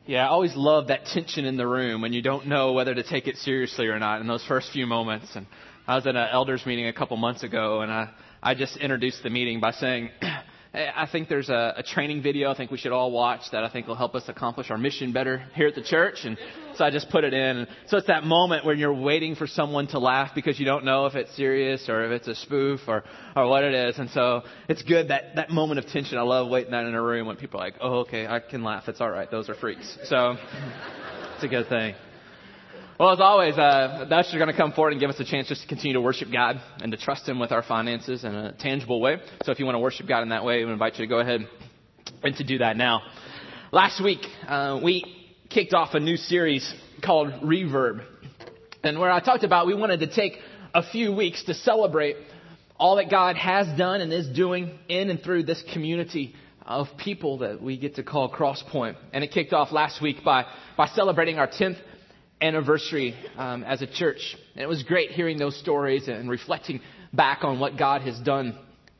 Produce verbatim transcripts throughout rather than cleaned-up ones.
Yeah, I always love that tension in the room when you don't know whether to take it seriously or not in those first few moments. And I was at an elders meeting a couple months ago, and I, I just introduced the meeting by saying, hey, I think there's a, a training video I think we should all watch that I think will help us accomplish our mission better here at the church. And so I just put it in. And so it's that moment when you're waiting for someone to laugh because you don't know if it's serious or if it's a spoof or, or what it is. And so it's good, that, that moment of tension. I love waiting that in a room when people are like, oh, okay, I can laugh. It's all right. Those are freaks. So it's a good thing. Well, as always, uh, the ushers are going to come forward and give us a chance just to continue to worship God and to trust Him with our finances in a tangible way. So if you want to worship God in that way, we invite you to go ahead and to do that now. Last week, uh, we kicked off a new series called Reverb. And where I talked about we wanted to take a few weeks to celebrate all that God has done and is doing in and through this community of people that we get to call Crosspoint. And it kicked off last week by, by celebrating our tenth anniversary um, as a church. And it was great hearing those stories and reflecting back on what God has done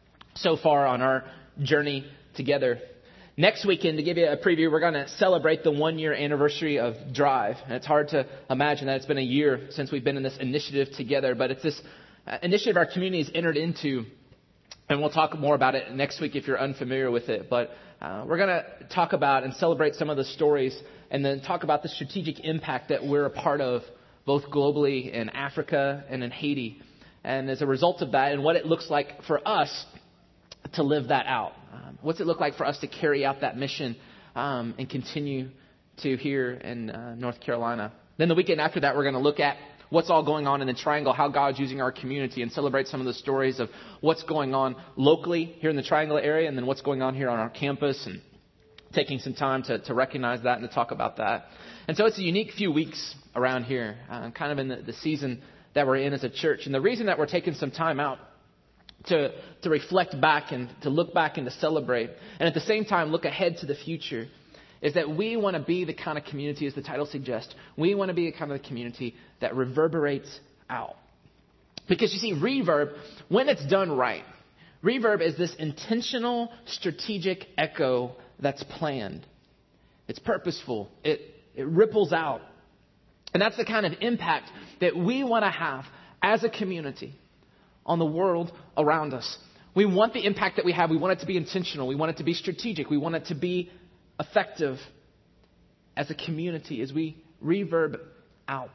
so far on our journey together. Next weekend, to give you a preview, we're going to celebrate the one-year anniversary of Drive. And it's hard to imagine that it's been a year since we've been in this initiative together, but it's this uh, initiative our community has entered into. And we'll talk more about it next week if you're unfamiliar with it. But uh, we're going to talk about and celebrate some of the stories and then talk about the strategic impact that we're a part of both globally in Africa and in Haiti. And as a result of that and what it looks like for us to live that out. Um, what's it look like for us to carry out that mission um, and continue to here in uh, North Carolina. Then the weekend after that, we're going to look at what's all going on in the Triangle, how God's using our community, and celebrate some of the stories of what's going on locally here in the Triangle area and then what's going on here on our campus, and taking some time to, to recognize that and to talk about that. And so it's a unique few weeks around here, uh, kind of in the, the season that we're in as a church. And the reason that we're taking some time out to, to reflect back and to look back and to celebrate, and at the same time look ahead to the future, is that we want to be the kind of community, as the title suggests, we want to be a kind of community that reverberates out. Because you see, reverb, when it's done right, reverb is this intentional, strategic echo that's planned. It's purposeful. It, it ripples out. And that's the kind of impact that we want to have as a community on the world around us. We want the impact that we have. We want it to be intentional. We want it to be strategic. We want it to be effective as a community as we reverb out.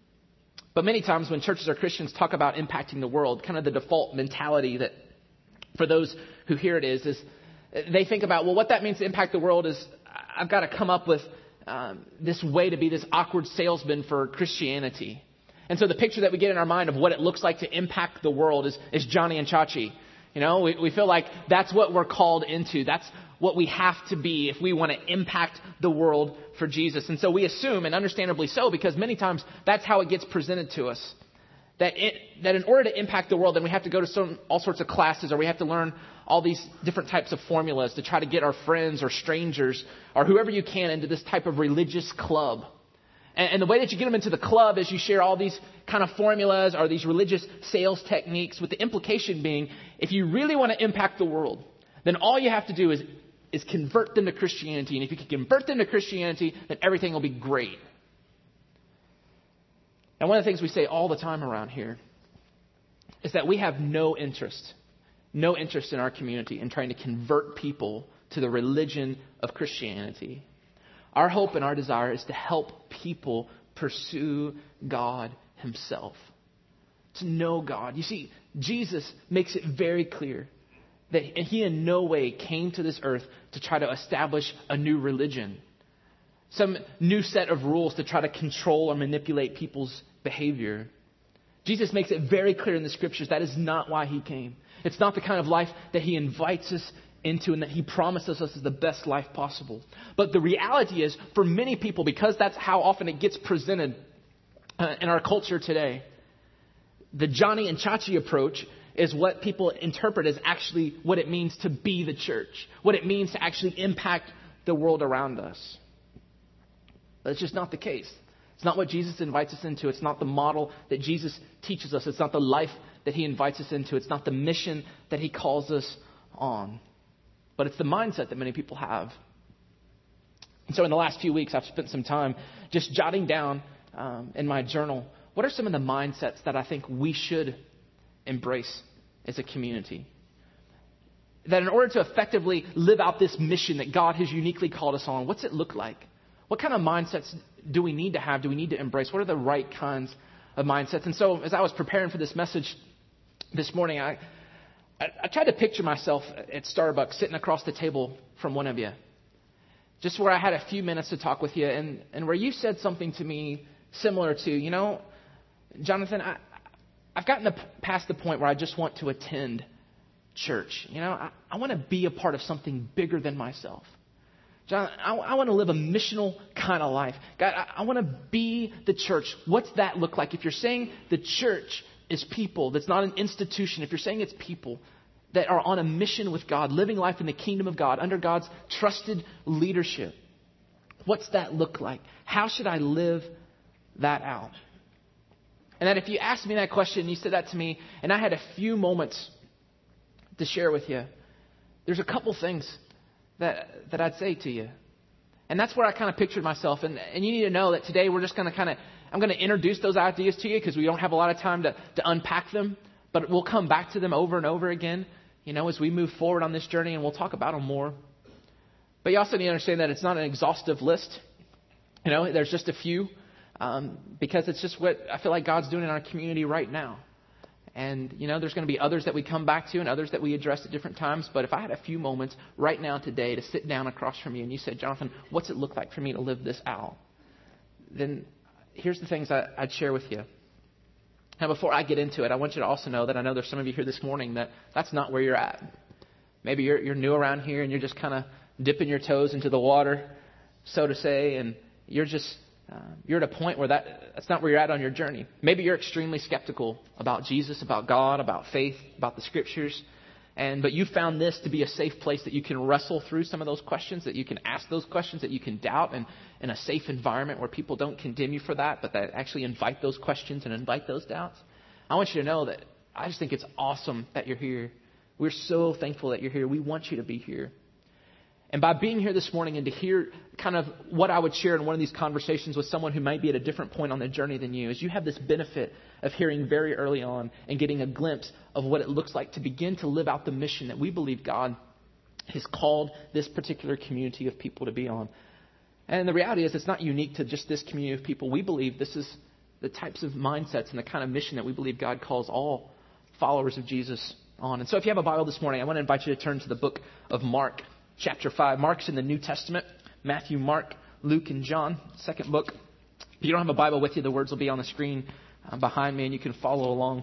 But many times when churches or Christians talk about impacting the world, kind of the default mentality that for those who hear it is, is they think about, well, what that means to impact the world is I've got to come up with um, this way to be this awkward salesman for Christianity. And so the picture that we get in our mind of what it looks like to impact the world is, is Johnny and Chachi. You know, we, we feel like that's what we're called into. That's what we have to be if we want to impact the world for Jesus. And so we assume, and understandably so, because many times that's how it gets presented to us, that it, that in order to impact the world, then we have to go to some all sorts of classes, or we have to learn all these different types of formulas to try to get our friends or strangers or whoever you can into this type of religious club. And, and the way that you get them into the club is you share all these kind of formulas or these religious sales techniques, with the implication being, if you really want to impact the world, then all you have to do is, is convert them to Christianity. And if you can convert them to Christianity, then everything will be great. And one of the things we say all the time around here is that we have no interest, no interest in our community in trying to convert people to the religion of Christianity. Our hope and our desire is to help people pursue God Himself, to know God. You see, Jesus makes it very clear that He in no way came to this earth to try to establish a new religion, some new set of rules to try to control or manipulate people's behavior. Jesus makes it very clear in the Scriptures that is not why He came. It's not the kind of life that He invites us into and that He promises us is the best life possible. But the reality is, for many people, because that's how often it gets presented uh, in our culture today, the Johnny and Chachi approach is what people interpret as actually what it means to be the church, what it means to actually impact the world around us. But it's just not the case. It's not what Jesus invites us into. It's not the model that Jesus teaches us. It's not the life that He invites us into. It's not the mission that He calls us on. But it's the mindset that many people have. And so in the last few weeks, I've spent some time just jotting down um, in my journal, what are some of the mindsets that I think we should embrace as a community? That in order to effectively live out this mission that God has uniquely called us on, what's it look like? What kind of mindsets do we need to have? Do we need to embrace? What are the right kinds of mindsets? And so as I was preparing for this message this morning, I, I, I tried to picture myself at Starbucks sitting across the table from one of you. Just where I had a few minutes to talk with you and, and where you said something to me similar to, you know, Jonathan, I, I've gotten the, past the point where I just want to attend church. You know, I, I want to be a part of something bigger than myself. John, I, I want to live a missional kind of life. God, I, I want to be the church. What's that look like? If you're saying the church is people, that's not an institution. If you're saying it's people that are on a mission with God, living life in the kingdom of God, under God's trusted leadership, what's that look like? How should I live that out? And that if you asked me that question, you said that to me, and I had a few moments to share with you, there's a couple things that that I'd say to you. And that's where I kind of pictured myself. And, and you need to know that today we're just going to kind of, I'm going to introduce those ideas to you because we don't have a lot of time to, to unpack them. But we'll come back to them over and over again, you know, as we move forward on this journey, and we'll talk about them more. But you also need to understand that it's not an exhaustive list. You know, there's just a few um, because it's just what I feel like God's doing in our community right now. And, you know, there's going to be others that we come back to and others that we address at different times. But if I had a few moments right now today to sit down across from you and you said, Jonathan, what's it look like for me to live this out? Then here's the things I, I'd share with you. Now, before I get into it, I want you to also know that I know there's some of you here this morning that that's not where you're at. Maybe you're, you're new around here and you're just kind of dipping your toes into the water, so to say, and you're just... Uh, you're at a point where that that's not where you're at on your journey. Maybe you're extremely skeptical about Jesus, about God, about faith, about the Scriptures. And but you found this to be a safe place that you can wrestle through some of those questions, that you can ask those questions, that you can doubt, and in a safe environment where people don't condemn you for that, but that actually invite those questions and invite those doubts. I want you to know that I just think it's awesome that you're here. We're so thankful that you're here. We want you to be here. And by being here this morning and to hear kind of what I would share in one of these conversations with someone who might be at a different point on their journey than you, is you have this benefit of hearing very early on and getting a glimpse of what it looks like to begin to live out the mission that we believe God has called this particular community of people to be on. And the reality is it's not unique to just this community of people. We believe this is the types of mindsets and the kind of mission that we believe God calls all followers of Jesus on. And so if you have a Bible this morning, I want to invite you to turn to the book of Mark. Chapter five. Mark's in the New Testament. Matthew, Mark, Luke, and John. Second book. If you don't have a Bible with you, the words will be on the screen uh, behind me, and you can follow along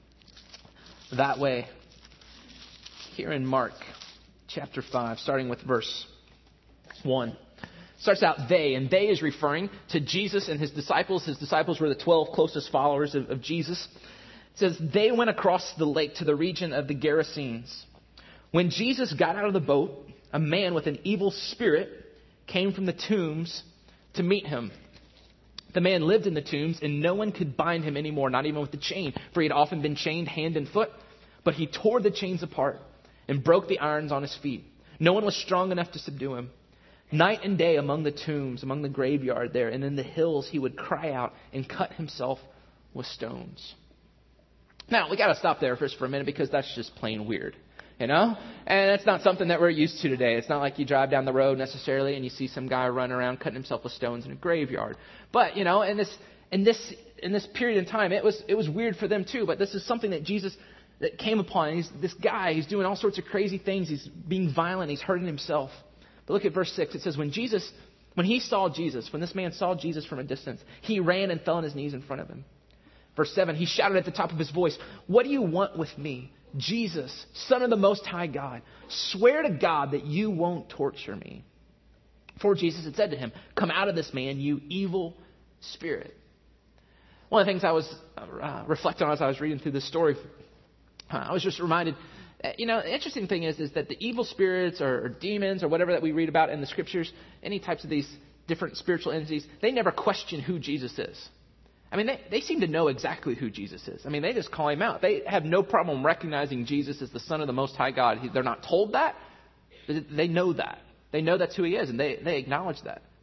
that way. Here in Mark, chapter five, starting with verse one. Starts out they, and they is referring to Jesus and his disciples. His disciples were the twelve closest followers of, of Jesus. It says, they went across the lake to the region of the Gerasenes. When Jesus got out of the boat, a man with an evil spirit came from the tombs to meet him. The man lived in the tombs, and no one could bind him anymore, not even with the chain, for he had often been chained hand and foot. But he tore the chains apart and broke the irons on his feet. No one was strong enough to subdue him. Night and day among the tombs, among the graveyard there, and in the hills, he would cry out and cut himself with stones. Now, we got to stop there first for a minute because that's just plain weird. You know? And it's not something that we're used to today. It's not like you drive down the road necessarily and you see some guy running around cutting himself with stones in a graveyard. But, you know, in this in this in this period in time, it was it was weird for them too. But this is something that Jesus that came upon. He's this guy, he's doing all sorts of crazy things. He's being violent, he's hurting himself. But look at verse six. It says, when Jesus when he saw Jesus, when this man saw Jesus from a distance, he ran and fell on his knees in front of him. Verse seven, he shouted at the top of his voice, "What do you want with me, Jesus, Son of the Most High God? Swear to God that you won't torture me." For Jesus had said to him, "Come out of this man, you evil spirit." One of the things I was uh, reflecting on as I was reading through this story, uh, I was just reminded, uh, you know, the interesting thing is, is that the evil spirits or, or demons or whatever that we read about in the Scriptures, any types of these different spiritual entities, they never question who Jesus is. I mean, they, they seem to know exactly who Jesus is. I mean, they just call him out. They have no problem recognizing Jesus as the Son of the Most High God. He, they're not told that. They know that. They know that's who he is, and they, they acknowledge that.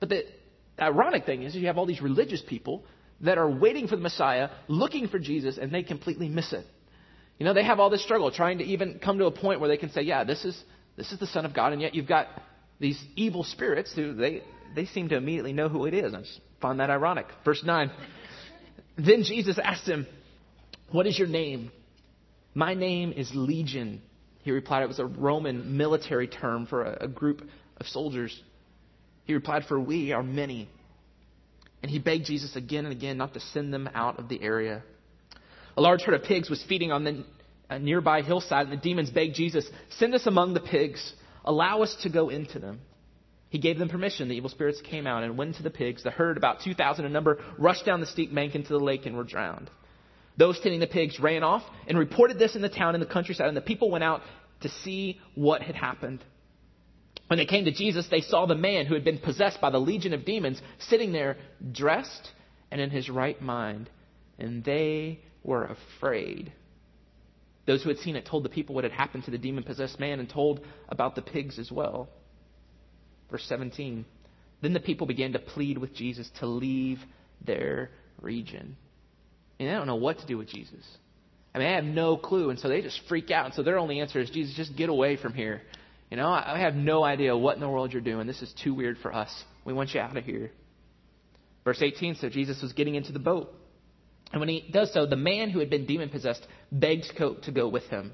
But the ironic thing is you have all these religious people that are waiting for the Messiah, looking for Jesus, and they completely miss it. You know, they have all this struggle trying to even come to a point where they can say, yeah, this is this is the Son of God, and yet you've got these evil spirits who they, they seem to immediately know who it is. I just find that ironic. Verse nine. Then Jesus asked him, what is your name? My name is Legion. He replied, it was a Roman military term for a, a group of soldiers. He replied, for we are many. And he begged Jesus again and again not to send them out of the area. A large herd of pigs was feeding on the a nearby hillside, and the demons begged Jesus, send us among the pigs. Allow us to go into them. He gave them permission. The evil spirits came out and went into the pigs. The herd, about two thousand in number, rushed down the steep bank into the lake and were drowned. Those tending the pigs ran off and reported this in the town and the countryside, and the people went out to see what had happened. When they came to Jesus, they saw the man who had been possessed by the legion of demons sitting there, dressed and in his right mind, and they were afraid. Those who had seen it told the people what had happened to the demon-possessed man and told about the pigs as well. Verse seventeen. Then the people began to plead with Jesus to leave their region. And they don't know what to do with Jesus. I mean, they have no clue, and so they just freak out. And so their only answer is, Jesus, just get away from here. You know, I have no idea what in the world you're doing. This is too weird for us. We want you out of here. Verse eighteen, so Jesus was getting into the boat. And when he does so, the man who had been demon-possessed begged to go with him.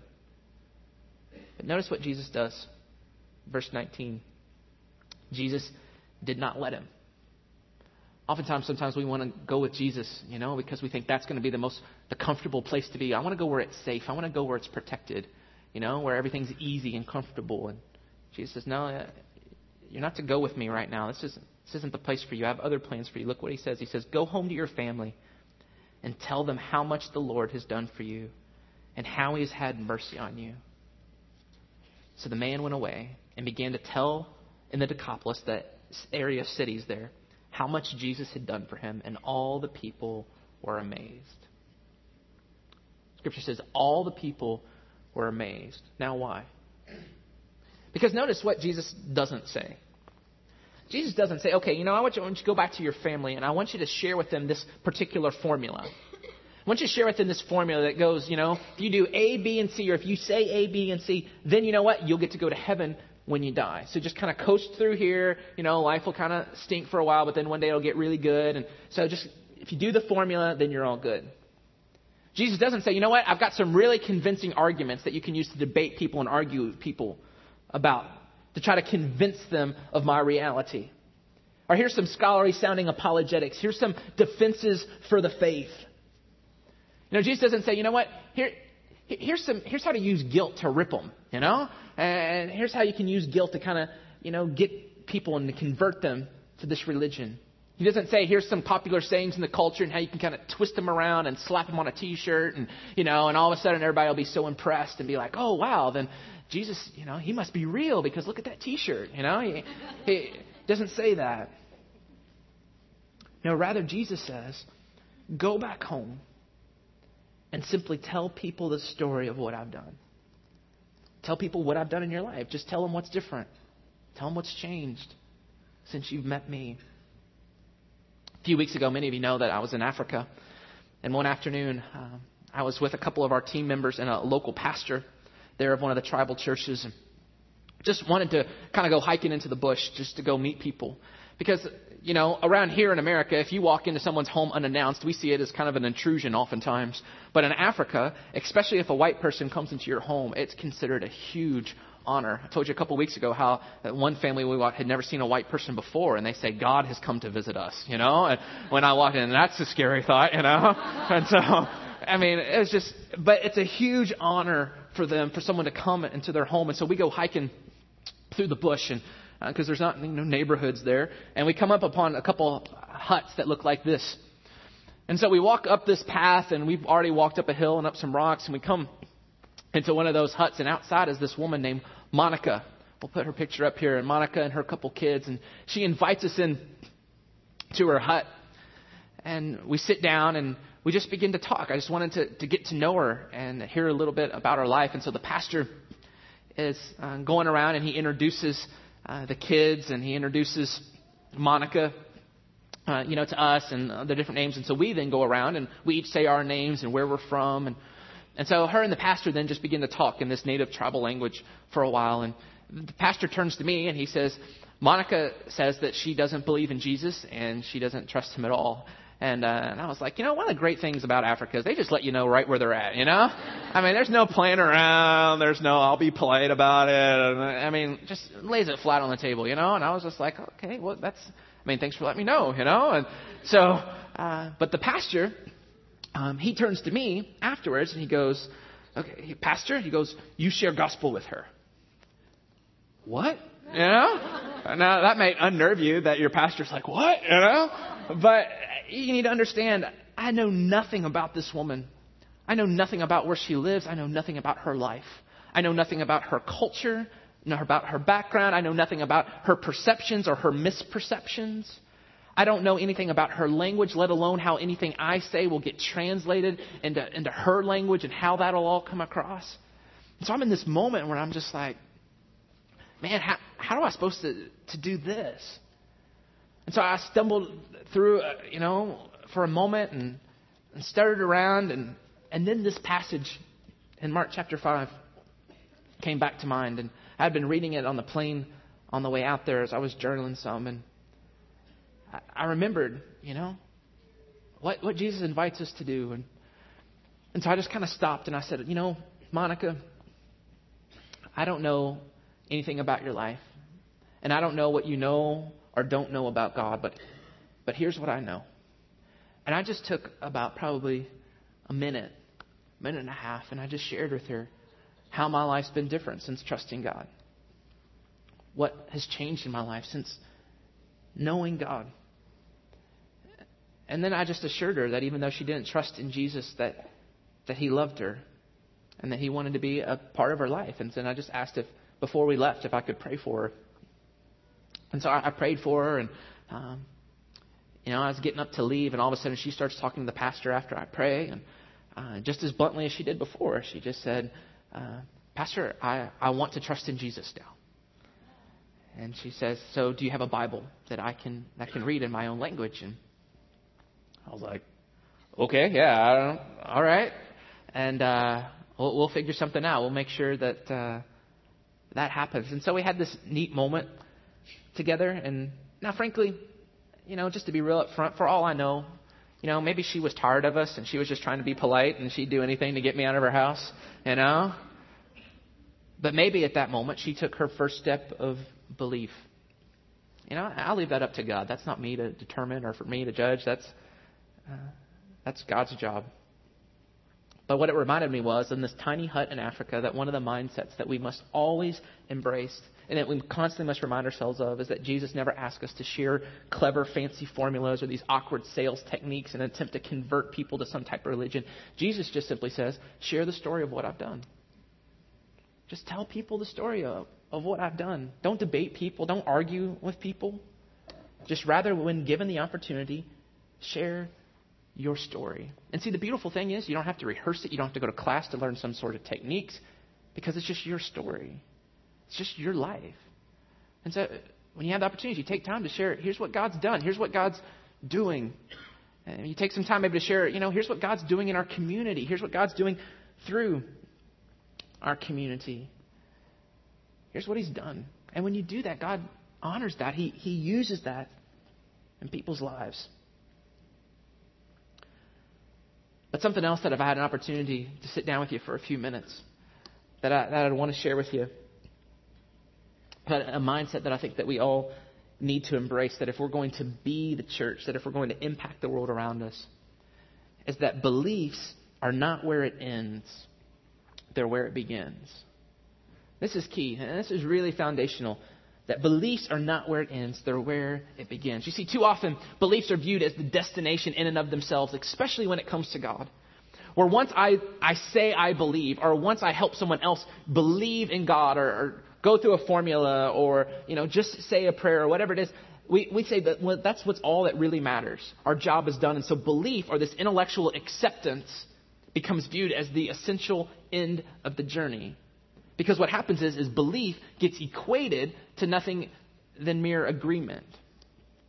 But notice what Jesus does. Verse nineteen. Jesus did not let him. Oftentimes, sometimes we want to go with Jesus, you know, because we think that's going to be the most, the comfortable place to be. I want to go where it's safe. I want to go where it's protected, you know, where everything's easy and comfortable. And Jesus says, no, you're not to go with me right now. This isn't, this isn't the place for you. I have other plans for you. Look what he says. He says, go home to your family and tell them how much the Lord has done for you and how he has had mercy on you. So the man went away and began to tell in the Decapolis, that area of cities there, how much Jesus had done for him, and all the people were amazed. Scripture says all the people were amazed. Now why? Because notice what Jesus doesn't say. Jesus doesn't say, okay, you know, I want you, I want you to go back to your family and I want you to share with them this particular formula. I want you to share with them this formula that goes, you know, if you do A, B, and C, or if you say A, B, and C, then you know what? You'll get to go to heaven when you die. So just kind of coast through here. You know, life will kind of stink for a while, but then one day it'll get really good. And so just, if you do the formula, then you're all good. Jesus doesn't say, you know what? I've got some really convincing arguments that you can use to debate people and argue with people about, to try to convince them of my reality. Or here's some scholarly sounding apologetics. Here's some defenses for the faith. You know, Jesus doesn't say, you know what, here, here's some, here's how to use guilt to rip them, you know, and here's how you can use guilt to kind of, you know, get people and to convert them to this religion. He doesn't say, here's some popular sayings in the culture and how you can kind of twist them around and slap them on a T-shirt and, you know, and all of a sudden everybody will be so impressed and be like, oh, wow, then Jesus, you know, he must be real because look at that T-shirt, you know. He, he doesn't say that. No, rather Jesus says, go back home and simply tell people the story of what I've done. Tell people what I've done in your life. Just tell them what's different. Tell them what's changed since you've met me. A few weeks ago, many of you know that I was in Africa. And one afternoon, uh, I was with a couple of our team members and a local pastor there of one of the tribal churches. And just wanted to kind of go hiking into the bush just to go meet people. Because, you know, around here in America, if you walk into someone's home unannounced, we see it as kind of an intrusion oftentimes. But in Africa, especially if a white person comes into your home, it's considered a huge honor. I told you a couple of weeks ago how one family we walked had never seen a white person before, and they say, God has come to visit us, you know. And when I walked in, that's a scary thought, you know. And so, I mean, it was just, but it's a huge honor for them, for someone to come into their home. And so we go hiking through the bush and because uh, there's not you know, neighborhoods there. And we come up upon a couple huts that look like this. And so we walk up this path, and we've already walked up a hill and up some rocks, and we come into one of those huts, and outside is this woman named Monica. We'll put her picture up here, and Monica and her couple kids, and she invites us in to her hut. And we sit down, and we just begin to talk. I just wanted to, to get to know her and hear a little bit about her life. And so the pastor is uh, going around, and he introduces Uh, the kids, and he introduces Monica, uh, you know, to us and uh, the different names. And so we then go around and we each say our names and where we're from. And, and so her and the pastor then just begin to talk in this native tribal language for a while. And the pastor turns to me and he says, Monica says that she doesn't believe in Jesus and she doesn't trust him at all. And, uh, and I was like, you know, one of the great things about Africa is they just let you know right where they're at, you know? I mean, there's no playing around. There's no, I'll be polite about it. And, I mean, just lays it flat on the table, you know? And I was just like, okay, well, that's, I mean, thanks for letting me know, you know? And so, uh, but the pastor, um, he turns to me afterwards and he goes, okay, pastor, he goes, you share gospel with her. What? You know? Now, that may unnerve you that your pastor's like, what? You know? But you need to understand, I know nothing about this woman. I know nothing about where she lives. I know nothing about her life. I know nothing about her culture, know about her background. I know nothing about her perceptions or her misperceptions. I don't know anything about her language, let alone how anything I say will get translated into, into her language and how that'll all come across. And so I'm in this moment where I'm just like, man, how, how am I supposed to, to do this? And so I stumbled through, uh, you know, for a moment and, and started around. And, and then this passage in Mark chapter five came back to mind. And I had been reading it on the plane on the way out there as I was journaling some. And I, I remembered, you know, what, what Jesus invites us to do. And, and so I just kind of stopped and I said, you know, Monica, I don't know anything about your life. And I don't know what you know or don't know about God, but but here's what I know. And I just took about probably a minute, minute and a half, and I just shared with her how my life's been different since trusting God. What has changed in my life since knowing God. And then I just assured her that even though she didn't trust in Jesus, that that He loved her and that He wanted to be a part of her life. And then I just asked if, before we left, if I could pray for her. And so I, I prayed for her, and um, you know, I was getting up to leave, and all of a sudden she starts talking to the pastor after I pray, and uh, just as bluntly as she did before, she just said, uh, Pastor, I, I want to trust in Jesus now. And she says, so do you have a Bible that I can that can read in my own language? And I was like, okay, yeah, I don't, all right. And uh, we'll, we'll figure something out. We'll make sure that uh, that happens. And so we had this neat moment together. And now, frankly, you know, just to be real up front, for all I know, you know, maybe she was tired of us and she was just trying to be polite and she'd do anything to get me out of her house, you know. But maybe at that moment she took her first step of belief. You know, I'll leave that up to God. That's not me to determine or for me to judge. That's uh, that's God's job. But what it reminded me was, in this tiny hut in Africa, that one of the mindsets that we must always embrace and that we constantly must remind ourselves of is that Jesus never asked us to share clever, fancy formulas or these awkward sales techniques in an attempt to convert people to some type of religion. Jesus just simply says, share the story of what I've done. Just tell people the story of, of what I've done. Don't debate people. Don't argue with people. Just rather, when given the opportunity, share your story. And see, the beautiful thing is you don't have to rehearse it. You don't have to go to class to learn some sort of techniques because it's just your story. It's just your life. And so when you have the opportunity, you take time to share it. Here's what God's done. Here's what God's doing. And you take some time maybe to share, you know, here's what God's doing in our community. Here's what God's doing through our community. Here's what He's done. And when you do that, God honors that. He, he uses that in people's lives. But something else that I've had an opportunity to sit down with you for a few minutes that I, that I want to share with you. But a mindset that I think that we all need to embrace, that if we're going to be the church, that if we're going to impact the world around us, is that beliefs are not where it ends. They're where it begins. This is key, and this is really foundational, that beliefs are not where it ends, they're where it begins. You see, too often, beliefs are viewed as the destination in and of themselves, especially when it comes to God. Where once I, I say I believe, or once I help someone else believe in God, or, or go through a formula, or, you know, just say a prayer, or whatever it is, we, we say that well, that's what's all that really matters. Our job is done. And so belief, or this intellectual acceptance, becomes viewed as the essential end of the journey. Because what happens is, is belief gets equated to nothing than mere agreement.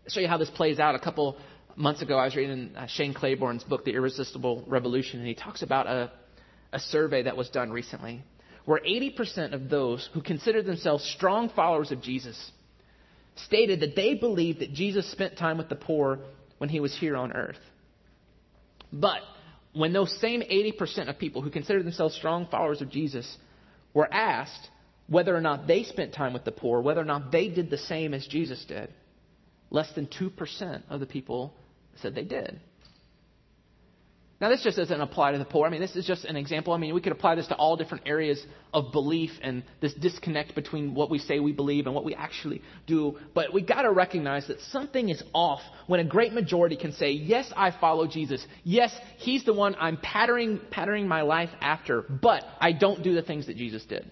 show you how this plays out. A couple months ago, I was reading uh, Shane Claiborne's book, The Irresistible Revolution, and he talks about a, a survey that was done recently where eighty percent of those who considered themselves strong followers of Jesus stated that they believed that Jesus spent time with the poor when he was here on earth. But when those same eighty percent of people who considered themselves strong followers of Jesus were asked whether or not they spent time with the poor, whether or not they did the same as Jesus did, less than two percent of the people said they did. Now, this just doesn't apply to the poor. I mean, this is just an example. I mean, we could apply this to all different areas of belief and this disconnect between what we say we believe and what we actually do. But we got to recognize that something is off when a great majority can say, yes, I follow Jesus. Yes, he's the one I'm patterning, patterning my life after, but I don't do the things that Jesus did.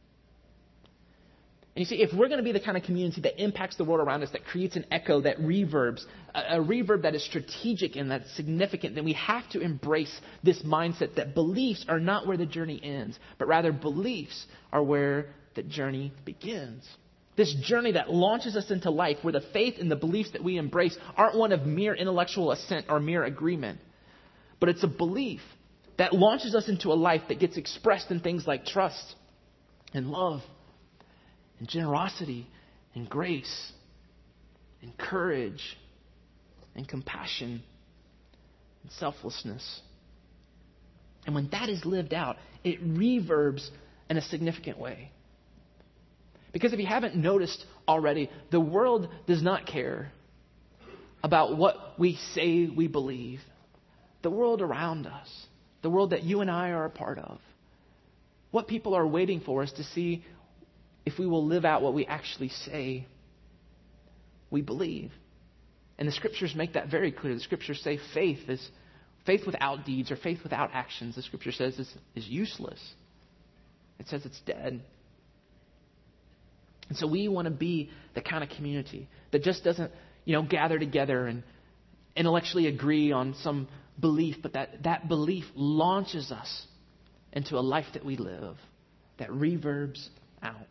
And you see, if we're going to be the kind of community that impacts the world around us, that creates an echo, that reverbs, a, a reverb that is strategic and that's significant, then we have to embrace this mindset that beliefs are not where the journey ends, but rather beliefs are where the journey begins. This journey that launches us into life, where the faith and the beliefs that we embrace aren't one of mere intellectual assent or mere agreement, but it's a belief that launches us into a life that gets expressed in things like trust and love and generosity, and grace, and courage, and compassion, and selflessness. And when that is lived out, it reverbs in a significant way. Because if you haven't noticed already, the world does not care about what we say we believe. The world around us, the world that you and I are a part of, what people are waiting for is to see if we will live out what we actually say we believe. And the scriptures make that very clear. The scriptures say faith is faith without deeds or faith without actions. The scripture says is, is useless. It says it's dead. And so we want to be the kind of community that just doesn't, you know, gather together and intellectually agree on some belief, but that, that belief launches us into a life that we live that reverbs out.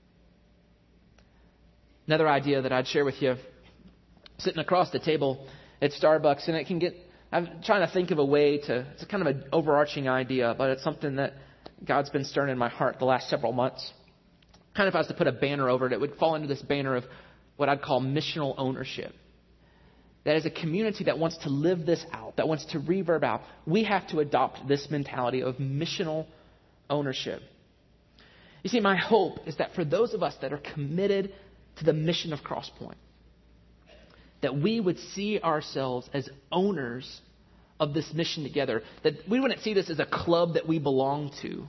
Another idea that I'd share with you, sitting across the table at Starbucks, and it can get, I'm trying to think of a way to, it's a kind of an overarching idea, but it's something that God's been stirring in my heart the last several months. Kind of if I was to put a banner over it, it would fall into this banner of what I'd call missional ownership. That as a community that wants to live this out, that wants to reverb out, we have to adopt this mentality of missional ownership. You see, my hope is that for those of us that are committed to the mission of Crosspoint, that we would see ourselves as owners of this mission together. That we wouldn't see this as a club that we belong to,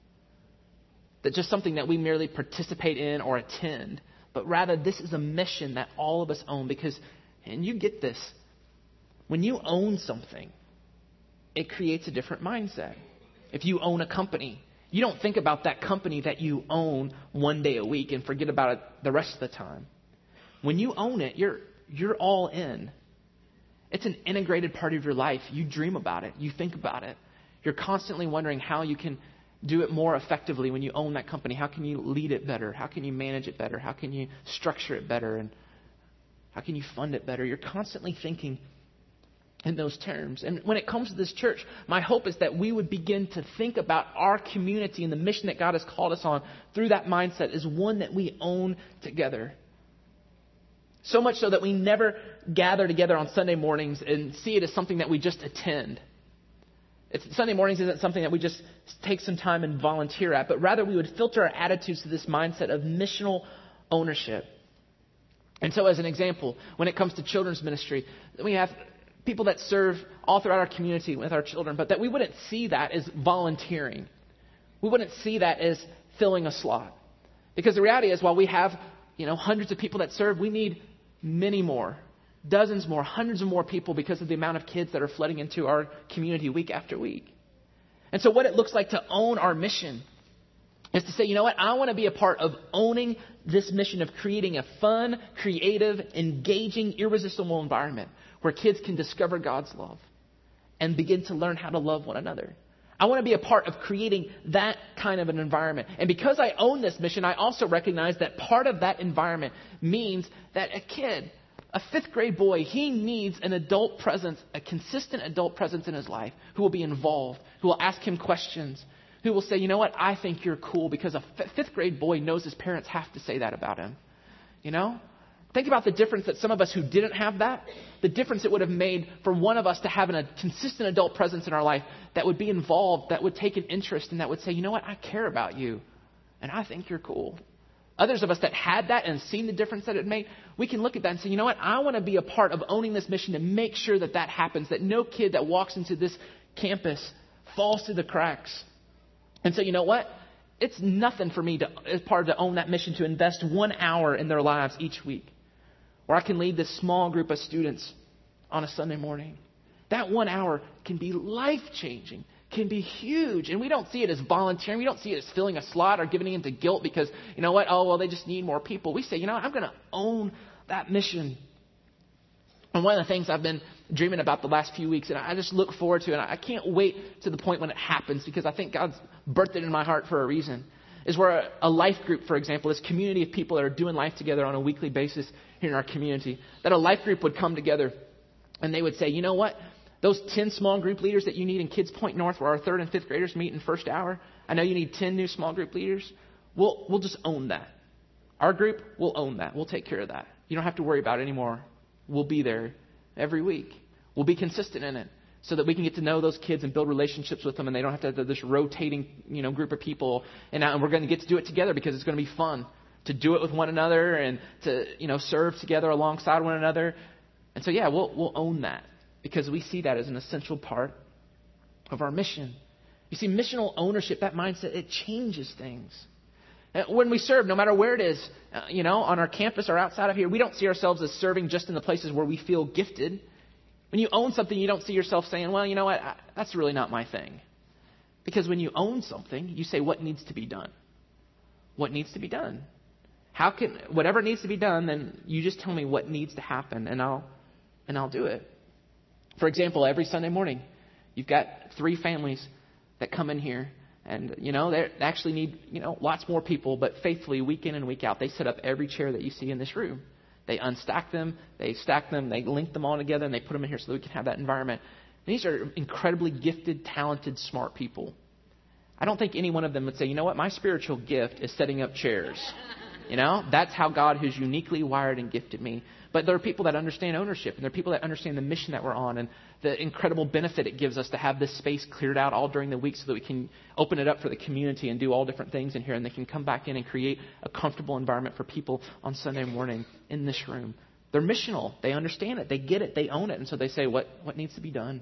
that just something that we merely participate in or attend, but rather this is a mission that all of us own. Because, and you get this, when you own something, it creates a different mindset. If you own a company, you don't think about that company that you own one day a week and forget about it the rest of the time. When you own it, you're you're all in. It's an integrated part of your life. You dream about it. You think about it. You're constantly wondering how you can do it more effectively when you own that company. How can you lead it better? How can you manage it better? How can you structure it better? And how can you fund it better? You're constantly thinking in those terms. And when it comes to this church, my hope is that we would begin to think about our community and the mission that God has called us on through that mindset as one that we own together. So much so that we never gather together on Sunday mornings and see it as something that we just attend. It's, Sunday mornings isn't something that we just take some time and volunteer at, but rather we would filter our attitudes to this mindset of missional ownership. And so as an example, when it comes to children's ministry, we have people that serve all throughout our community with our children, but that we wouldn't see that as volunteering. We wouldn't see that as filling a slot. Because the reality is, while we have, you know, hundreds of people that serve, we need many more, dozens more, hundreds of more people because of the amount of kids that are flooding into our community week after week. And so what it looks like to own our mission is to say, you know what, I want to be a part of owning this mission of creating a fun, creative, engaging, irresistible environment where kids can discover God's love and begin to learn how to love one another. I want to be a part of creating that kind of an environment. And because I own this mission, I also recognize that part of that environment means that a kid, A fifth grade boy, he needs an adult presence, a consistent adult presence in his life who will be involved, who will ask him questions, who will say, you know what, I think you're cool, because a f- fifth grade boy knows his parents have to say that about him. You know? Think about the difference that some of us who didn't have that, the difference it would have made for one of us to have an, a consistent adult presence in our life that would be involved, that would take an interest, and that would say, you know what, I care about you, and I think you're cool. Others of us that had that and seen the difference that it made, we can look at that and say, you know what, I want to be a part of owning this mission to make sure that that happens, that no kid that walks into this campus falls through the cracks. And so, you know what? It's nothing for me to, as part of to own that mission, to invest one hour in their lives each week, where I can lead this small group of students on a Sunday morning. That one hour can be life-changing, can be huge. And we don't see it as volunteering. We don't see it as filling a slot or giving into guilt because, you know what, oh, well, they just need more people. We say, you know what, I'm going to own that mission. And one of the things I've been dreaming about the last few weeks, and I just look forward to it, and I can't wait to the point when it happens, because I think God's birthed it in my heart for a reason, is where a, a life group, for example, this community of people that are doing life together on a weekly basis here in our community, that a life group would come together and they would say, you know what, those ten small group leaders that you need in Kids Point North, where our third and fifth graders meet in first hour, I know you need ten new small group leaders. We'll, we'll just own that. Our group will own that. We'll take care of that. You don't have to worry about it anymore. We'll be there every week. We'll be consistent in it so that we can get to know those kids and build relationships with them, and they don't have to have this rotating, you know, group of people. And, now, and we're going to get to do it together because it's going to be fun to do it with one another and to, you know, serve together alongside one another. And so, yeah, we'll we'll own that, because we see that as an essential part of our mission. You see, missional ownership, that mindset, it changes things. When we serve, no matter where it is, uh, you know, on our campus or outside of here, we don't see ourselves as serving just in the places where we feel gifted. When you own something, you don't see yourself saying, well, you know what, I, that's really not my thing. Because when you own something, you say, what needs to be done? What needs to be done? How can, whatever needs to be done, then you just tell me what needs to happen, and I'll, and I'll do it. For example, every Sunday morning, you've got three families that come in here. And, you know, they actually need, you know, lots more people, but faithfully, week in and week out, they set up every chair that you see in this room. They unstack them, they stack them, they link them all together, and they put them in here so that we can have that environment. And these are incredibly gifted, talented, smart people. I don't think any one of them would say, you know what, my spiritual gift is setting up chairs. You know, that's how God has uniquely wired and gifted me. But there are people that understand ownership, and there are people that understand the mission that we're on and the incredible benefit it gives us to have this space cleared out all during the week so that we can open it up for the community and do all different things in here, and they can come back in and create a comfortable environment for people on Sunday morning in this room. They're missional. They understand it. They get it. They own it. And so they say, what, what needs to be done?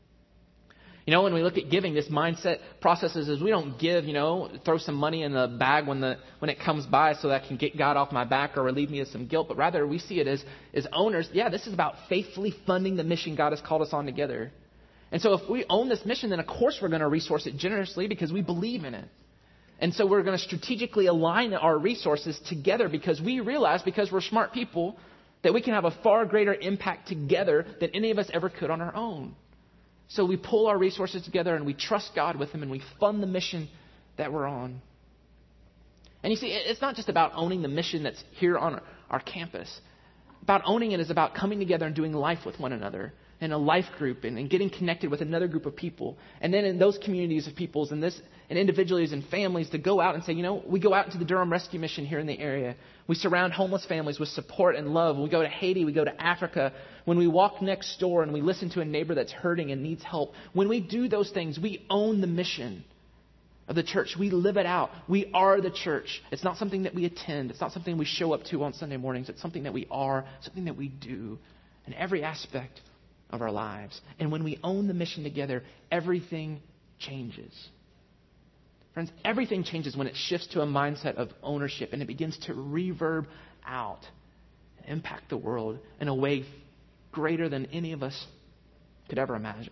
You know, when we look at giving, this mindset processes is we don't give, you know, throw some money in the bag when the when it comes by so that I can get God off my back or relieve me of some guilt. But rather we see it as, as owners. Yeah, this is about faithfully funding the mission God has called us on together. And so if we own this mission, then of course we're going to resource it generously because we believe in it. And so we're going to strategically align our resources together because we realize, because we're smart people, that we can have a far greater impact together than any of us ever could on our own. So we pull our resources together and we trust God with them and we fund the mission that we're on. And you see, it's not just about owning the mission that's here on our campus. About owning it is about coming together and doing life with one another in a life group and, and getting connected with another group of people. And then in those communities of peoples and this and individuals and families to go out and say, you know, we go out into the Durham Rescue Mission here in the area. We surround homeless families with support and love. When we go to Haiti, we go to Africa. When we walk next door and we listen to a neighbor that's hurting and needs help. When we do those things, we own the mission of the church. We live it out. We are the church. It's not something that we attend. It's not something we show up to on Sunday mornings. It's something that we are, something that we do in every aspect of our lives. And when we own the mission together, everything changes. Friends, everything changes when it shifts to a mindset of ownership and it begins to reverb out, impact the world in a way greater than any of us could ever imagine.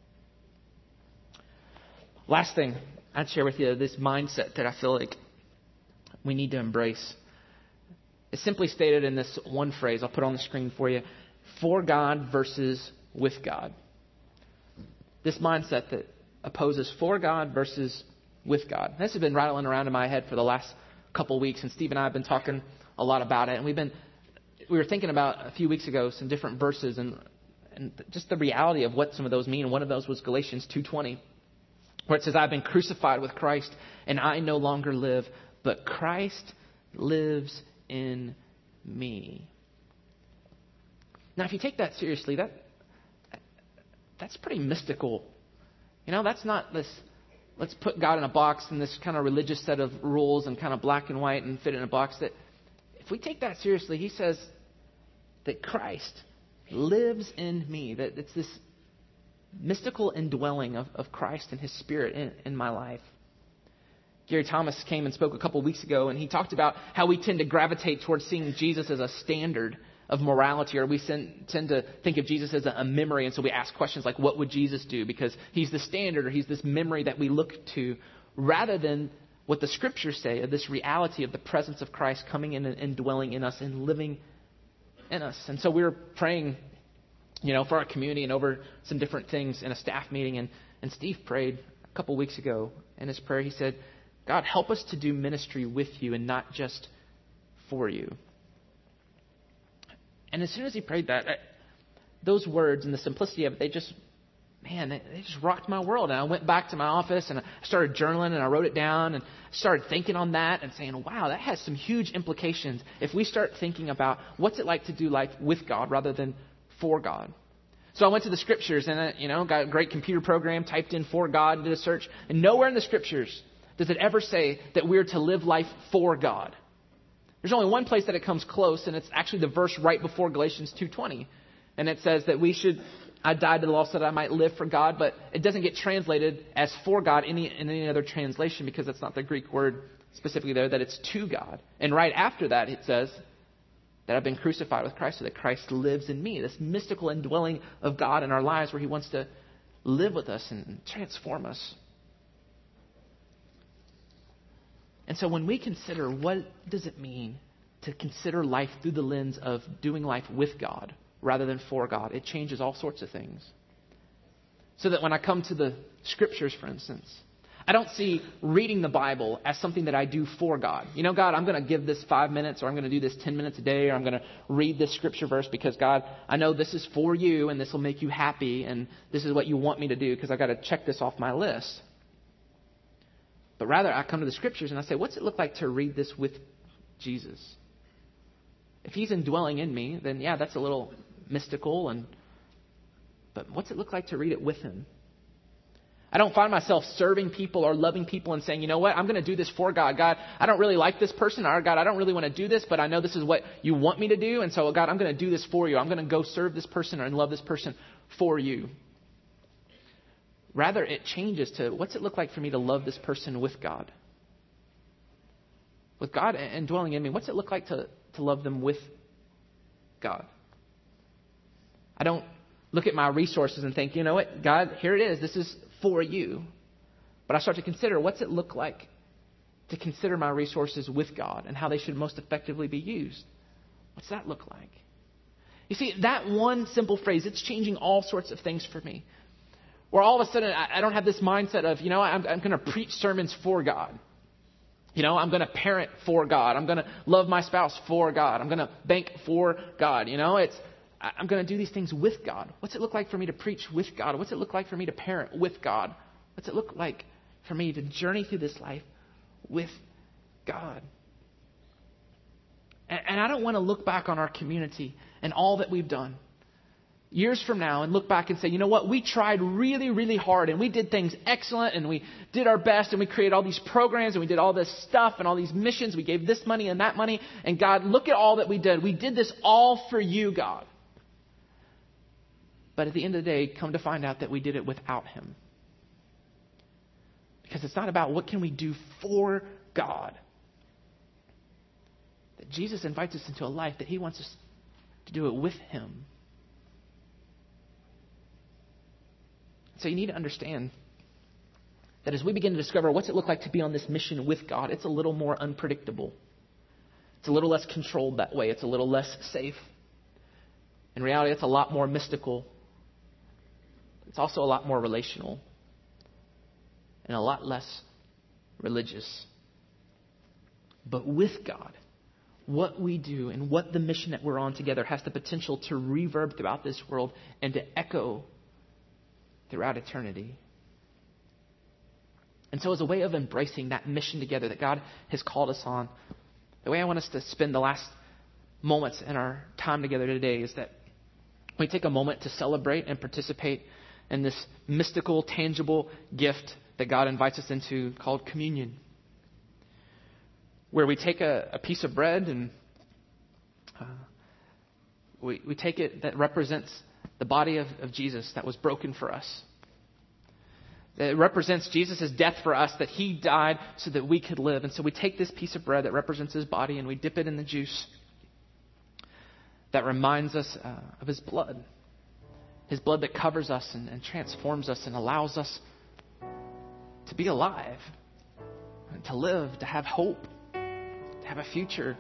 Last thing I'd share with you, this mindset that I feel like we need to embrace. It's simply stated in this one phrase. I'll put it on the screen for you. For God versus with God. This mindset that opposes for God versus with God. This has been rattling around in my head for the last couple of weeks, and Steve and I have been talking a lot about it. And we've been we were thinking about a few weeks ago some different verses and and just the reality of what some of those mean. And one of those was Galatians two twenty, where it says, I've been crucified with Christ, and I no longer live, but Christ lives in me. Now, if you take that seriously, that that's pretty mystical. You know, that's not this, let's put God in a box and this kind of religious set of rules and kind of black and white and fit in a box. That if we take that seriously, he says that Christ lives in me, that it's this mystical indwelling of, of Christ and his Spirit in, in my life. Gary Thomas came and spoke a couple weeks ago, and he talked about how we tend to gravitate towards seeing Jesus as a standard of morality, or we tend to think of Jesus as a memory, and so we ask questions like, what would Jesus do? Because he's the standard, or he's this memory that we look to, rather than what the Scriptures say, of this reality of the presence of Christ coming in and dwelling in us and living in us. And so we were praying, you know, for our community and over some different things in a staff meeting, and, and Steve prayed a couple weeks ago. In his prayer, he said, God, help us to do ministry with you and not just for you. And as soon as he prayed that, I, those words and the simplicity of it, they just, man, they, they just rocked my world. And I went back to my office and I started journaling and I wrote it down and started thinking on that and saying, wow, that has some huge implications if we start thinking about what's it like to do life with God rather than for God. So I went to the Scriptures and, I, you know, got a great computer program, typed in for God, did a search. And nowhere in the Scriptures does it ever say that we're to live life for God. There's only one place that it comes close, and it's actually the verse right before Galatians two twenty. And it says that we should, I died to the law so that I might live for God, but it doesn't get translated as for God in any, in any other translation because that's not the Greek word specifically there, that it's to God. And right after that, it says that I've been crucified with Christ so that Christ lives in me. This mystical indwelling of God in our lives where he wants to live with us and transform us. And so when we consider what does it mean to consider life through the lens of doing life with God rather than for God, it changes all sorts of things. So that when I come to the Scriptures, for instance, I don't see reading the Bible as something that I do for God. You know, God, I'm going to give this five minutes or I'm going to do this ten minutes a day or I'm going to read this Scripture verse because, God, I know this is for you and this will make you happy and this is what you want me to do because I've got to check this off my list. But rather, I come to the Scriptures and I say, what's it look like to read this with Jesus? If he's indwelling in me, then yeah, that's a little mystical. And but what's it look like to read it with him? I don't find myself serving people or loving people and saying, you know what, I'm going to do this for God. God, I don't really like this person. Or God, I don't really want to do this, but I know this is what you want me to do. And so, God, I'm going to do this for you. I'm going to go serve this person and love this person for you. Rather, it changes to what's it look like for me to love this person with God? With God and dwelling in me, what's it look like to, to love them with God? I don't look at my resources and think, you know what, God, here it is. This is for you. But I start to consider what's it look like to consider my resources with God and how they should most effectively be used. What's that look like? You see, that one simple phrase, it's changing all sorts of things for me. Where all of a sudden I don't have this mindset of, you know, I'm, I'm going to preach sermons for God. You know, I'm going to parent for God. I'm going to love my spouse for God. I'm going to bank for God. You know, it's I'm going to do these things with God. What's it look like for me to preach with God? What's it look like for me to parent with God? What's it look like for me to journey through this life with God? And, and I don't want to look back on our community and all that we've done years from now and look back and say, you know what, we tried really, really hard and we did things excellent and we did our best and we created all these programs and we did all this stuff and all these missions. We gave this money and that money. And God, look at all that we did. We did this all for you, God. But at the end of the day, come to find out that we did it without him. Because it's not about what can we do for God. That Jesus invites us into a life that he wants us to do it with him. So you need to understand that as we begin to discover what's it look like to be on this mission with God, it's a little more unpredictable. It's a little less controlled that way. It's a little less safe. In reality, it's a lot more mystical. It's also a lot more relational. And a lot less religious. But with God, what we do and what the mission that we're on together has the potential to reverb throughout this world and to echo throughout eternity. And so as a way of embracing that mission together that God has called us on, the way I want us to spend the last moments in our time together today is that we take a moment to celebrate and participate in this mystical, tangible gift that God invites us into called communion, where we take a, a piece of bread and uh, we, we take it that represents the body of, of Jesus that was broken for us. It represents Jesus' death for us, that he died so that we could live. And so we take this piece of bread that represents his body and we dip it in the juice that reminds us uh, of his blood. His blood that covers us and, and transforms us and allows us to be alive, and to live, to have hope, to have a future.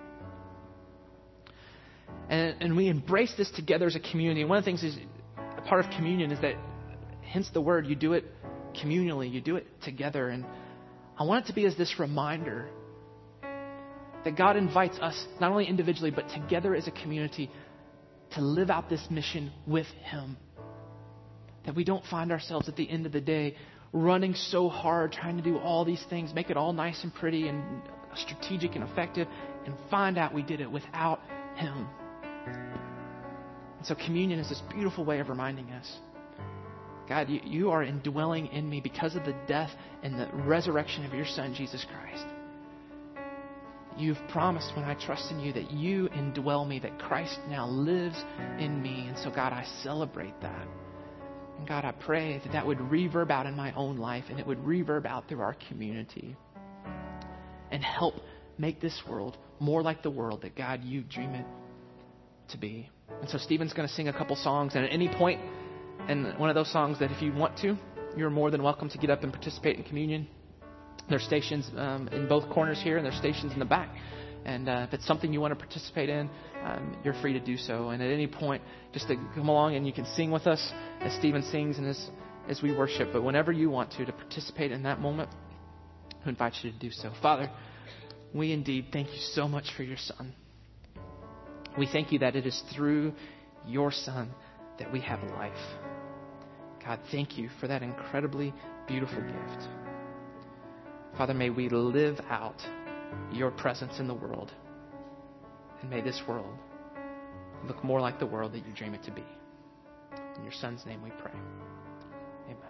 And, and we embrace this together as a community. And one of the things is, a part of communion is that, hence the word, you do it communally, you do it together. And I want it to be as this reminder that God invites us, not only individually, but together as a community, to live out this mission with him. That we don't find ourselves at the end of the day running so hard, trying to do all these things, make it all nice and pretty and strategic and effective, and find out we did it without him. And so communion is this beautiful way of reminding us, God, you, you are indwelling in me because of the death and the resurrection of your Son, Jesus Christ. You've promised when I trust in you that you indwell me, that Christ now lives in me. And so, God, I celebrate that. And God, I pray that that would reverb out in my own life and it would reverb out through our community and help make this world more like the world that, God, you dream it to be. And so Stephen's going to sing a couple songs, and at any point in one of those songs that if you want to, you're more than welcome to get up and participate in communion. There's stations um, in both corners here, and there's stations in the back. And uh, if it's something you want to participate in, um, you're free to do so. And at any point, just to come along and you can sing with us as Stephen sings and as, as we worship. But whenever you want to, to participate in that moment, I invite you to do so. Father, we indeed thank you so much for your Son. We thank you that it is through your Son that we have life. God, thank you for that incredibly beautiful gift. Father, may we live out your presence in the world. And may this world look more like the world that you dream it to be. In your Son's name we pray. Amen.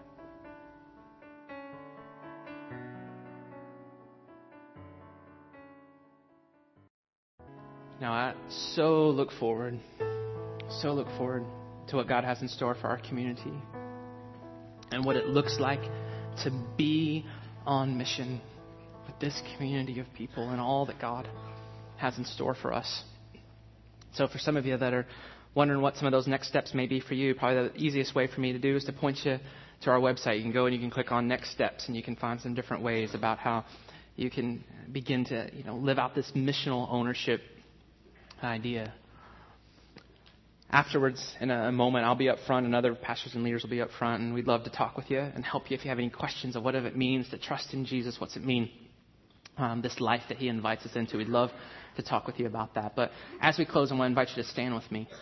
Now, I so look forward, so look forward to what God has in store for our community and what it looks like to be on mission with this community of people and all that God has in store for us. So for some of you that are wondering what some of those next steps may be for you, probably the easiest way for me to do is to point you to our website. You can go and you can click on next steps, and you can find some different ways about how you can begin to, you know, live out this missional ownership idea. Afterwards, in a moment, I'll be up front and other pastors and leaders will be up front, and we'd love to talk with you and help you if you have any questions of what it means to trust in Jesus. What's it mean, um, this life that he invites us into? We'd love to talk with you about that. But as we close, I want to invite you to stand with me.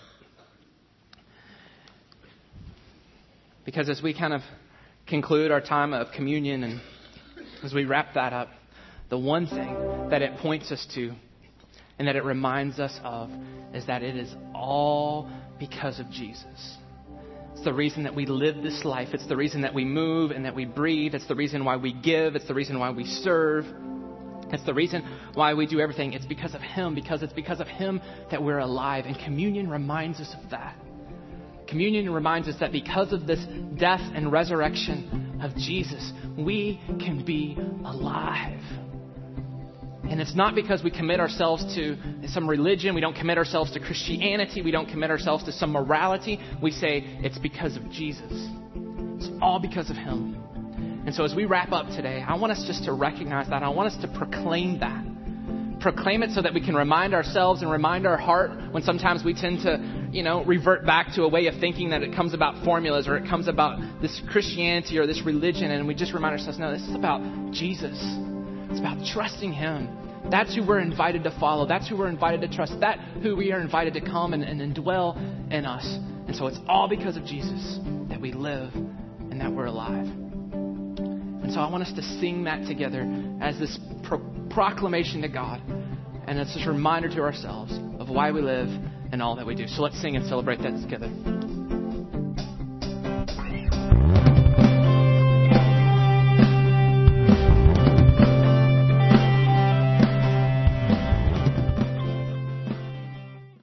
Because as we kind of conclude our time of communion and as we wrap that up, the one thing that it points us to and that it reminds us of is that it is all because of Jesus. It's the reason that we live this life. It's the reason that we move and that we breathe. It's the reason why we give. It's the reason why we serve. It's the reason why we do everything. It's because of him, because it's because of him that we're alive. And communion reminds us of that. Communion reminds us that because of this death and resurrection of Jesus, we can be alive. And it's not because we commit ourselves to some religion. We don't commit ourselves to Christianity. We don't commit ourselves to some morality. We say it's because of Jesus. It's all because of him. And so as we wrap up today, I want us just to recognize that. I want us to proclaim that. Proclaim it so that we can remind ourselves and remind our heart when sometimes we tend to, you know, revert back to a way of thinking that it comes about formulas or it comes about this Christianity or this religion. And we just remind ourselves, no, this is about Jesus. It's about trusting him. That's who we're invited to follow. That's who we're invited to trust. That's who we are invited to come and, and, and dwell in us. And so it's all because of Jesus that we live and that we're alive. And so I want us to sing that together as this pro- proclamation to God. And it's this reminder to ourselves of why we live and all that we do. So let's sing and celebrate that together.